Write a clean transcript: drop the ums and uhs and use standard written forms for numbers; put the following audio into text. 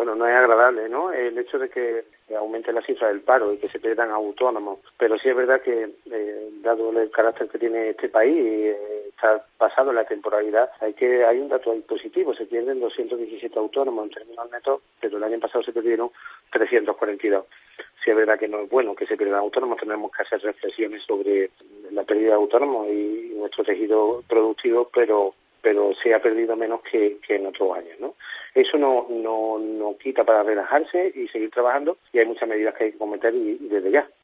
bueno, no es agradable, ¿no? El hecho de que aumente la cifra del paro y que se pierdan autónomos, pero sí es verdad que, dado el carácter que tiene este país, está pasado la temporalidad, hay un dato ahí positivo, se pierden 217 autónomos en términos netos, pero el año pasado se perdieron 342. Sí es verdad que no es bueno que se pierdan autónomos, tenemos que hacer reflexiones sobre la pérdida de autónomos y nuestro tejido productivo, pero se ha perdido menos que en otros años, ¿no? Eso no quita para relajarse y seguir trabajando, y hay muchas medidas que hay que cometer y desde ya.